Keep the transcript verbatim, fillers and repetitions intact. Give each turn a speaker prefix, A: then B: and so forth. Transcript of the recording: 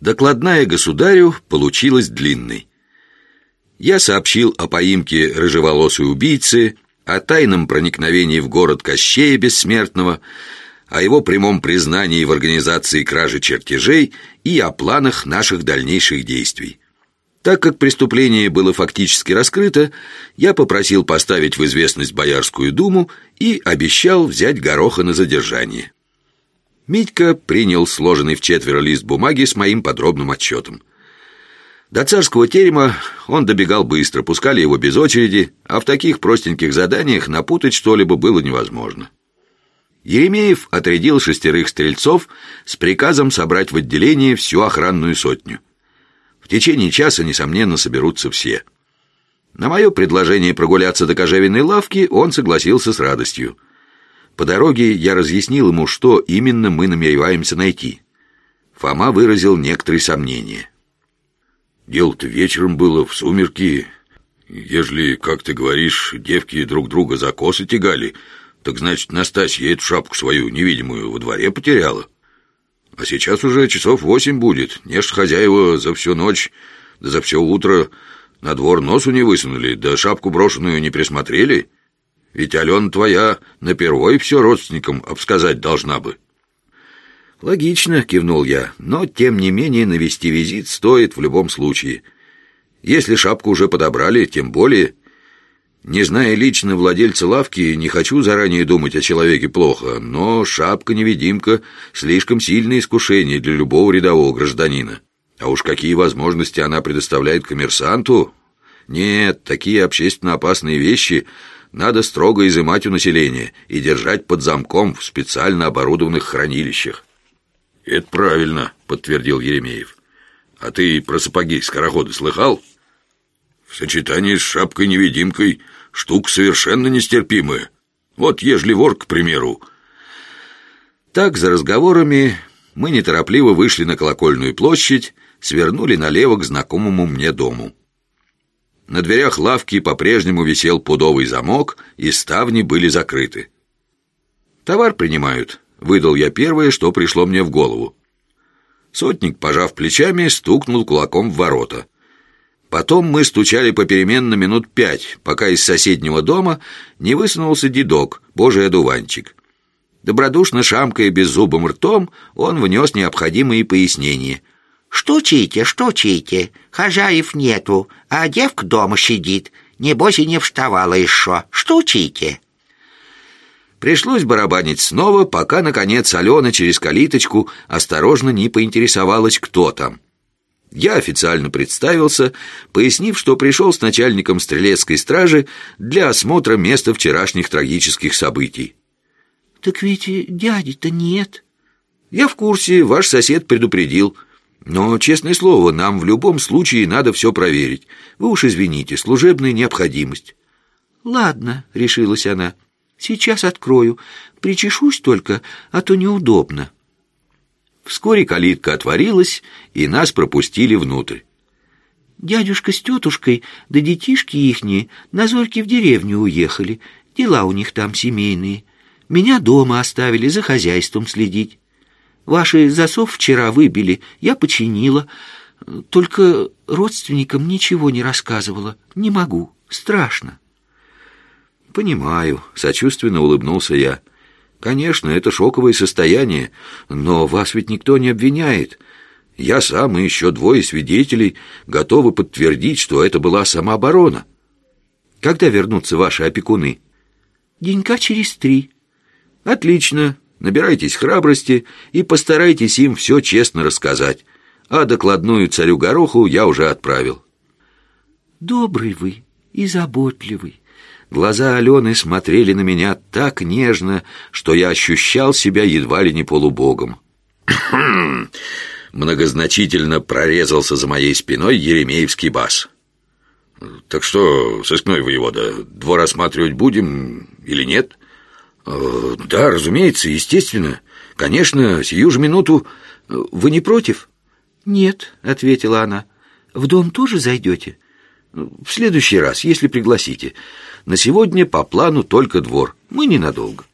A: Докладная государю получилась длинной. Я сообщил о поимке рыжеволосой убийцы, о тайном проникновении в город Кощея Бессмертного, о его прямом признании в организации кражи чертежей и о планах наших дальнейших действий. Так как преступление было фактически раскрыто, я попросил поставить в известность Боярскую думу и обещал взять Гороха на задержание. Митька принял сложенный в четверо лист бумаги с моим подробным отчетом. До царского терема он добегал быстро, пускали его без очереди, а в таких простеньких заданиях напутать что-либо было невозможно. Еремеев отрядил шестерых стрельцов с приказом собрать в отделение всю охранную сотню. В течение часа, несомненно, соберутся все. На мое предложение прогуляться до кожевенной лавки он согласился с радостью. По дороге я разъяснил ему, что именно мы намереваемся найти. Фома выразил некоторые сомнения. «Дело-то вечером было, в сумерки. Ежели, как ты говоришь, девки друг друга за косы тягали, так значит, Настасья эту шапку свою невидимую во дворе потеряла. А сейчас уже часов восемь будет. Неж хозяева за всю ночь, да за все утро на двор носу не высунули, да шапку брошенную не присмотрели. Ведь Алена твоя напервой все родственникам обсказать должна бы». «Логично», — кивнул я, «но, тем не менее, навести визит стоит в любом случае. Если шапку уже подобрали, тем более. Не зная лично владельца лавки, не хочу заранее думать о человеке плохо, но шапка-невидимка — слишком сильное искушение для любого рядового гражданина. А уж какие возможности она предоставляет коммерсанту? Нет, такие общественно опасные вещи надо строго изымать у населения и держать под замком в специально оборудованных хранилищах». «Это правильно», — подтвердил Еремеев. «А ты про сапоги-скороходы слыхал? В сочетании с шапкой-невидимкой штука совершенно нестерпимая. Вот ежели вор, к примеру». Так, за разговорами, мы неторопливо вышли на Колокольную площадь, свернули налево к знакомому мне дому. На дверях лавки по-прежнему висел пудовый замок, и ставни были закрыты. «Товар принимают», — выдал я первое, что пришло мне в голову. Сотник, пожав плечами, стукнул кулаком в ворота. Потом мы стучали попеременно минут пять, пока из соседнего дома не высунулся дедок, божий одуванчик. Добродушно шамкая беззубым ртом, он внес необходимые пояснения.
B: «Штучите, штучите, хозяев нету, а девка дома сидит, небось и не вставала еще. Штучите».
A: Пришлось барабанить снова, пока, наконец, Алена через калиточку осторожно не поинтересовалась, кто там. Я официально представился, пояснив, что пришел с начальником стрелецкой стражи для осмотра места вчерашних трагических событий.
B: «Так ведь дяди-то нет».
A: «Я в курсе, ваш сосед предупредил. Но, честное слово, нам в любом случае надо все проверить. Вы уж извините, служебная необходимость».
B: «Ладно», — решилась она. «Сейчас открою. Причешусь только, а то неудобно».
A: Вскоре калитка отворилась, и нас пропустили внутрь.
B: «Дядюшка с тетушкой, да детишки ихние на зорьки в деревню уехали. Дела у них там семейные. Меня дома оставили за хозяйством следить. Ваши засов вчера выбили, я починила. Только родственникам ничего не рассказывала. Не могу, страшно».
A: «Понимаю», — сочувственно улыбнулся я. «Конечно, это шоковое состояние, но вас ведь никто не обвиняет. Я сам и еще двое свидетелей готовы подтвердить, что это была самооборона. Когда вернутся ваши опекуны?»
B: «Денька через три».
A: «Отлично. Набирайтесь храбрости и постарайтесь им все честно рассказать. А докладную царю Гороху я уже отправил».
B: «Добрый вы и заботливый».
A: Глаза Алены смотрели на меня так нежно, что я ощущал себя едва ли не полубогом. Многозначительно прорезался за моей спиной еремеевский бас. «Так что, сыскной воевода, двор осматривать будем или нет?» э, «Да, разумеется, естественно. Конечно, сию же минуту. Вы не против?»
B: «Нет», — ответила она. «В дом тоже зайдете?»
A: «В следующий раз, если пригласите. На сегодня по плану только двор. Мы ненадолго».